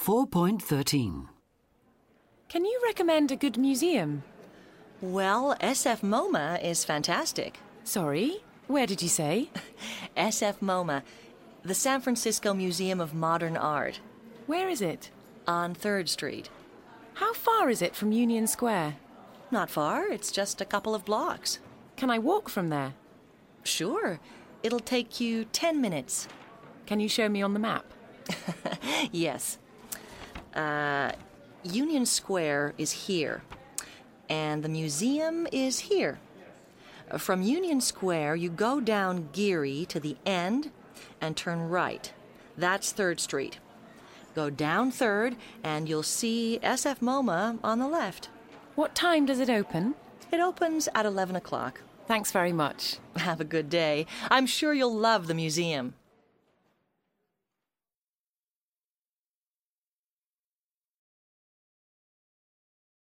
4.13. Can you recommend a good museum? Well, SF MoMA is fantastic. Sorry, where did you say? SF MoMA, the San Francisco Museum of Modern Art. Where is it? On 3rd Street. How far is it from Union Square? Not far, it's just a couple of blocks. Can I walk from there? Sure, it'll take you 10 minutes. Can you show me on the map? Yes. Union Square is here, and the museum is here. From Union Square, you go down Geary to the end and turn right. That's 3rd Street. Go down 3rd, and you'll see SF MoMA on the left. What time does it open? It opens at 11 o'clock. Thanks very much. Have a good day. I'm sure you'll love the museum.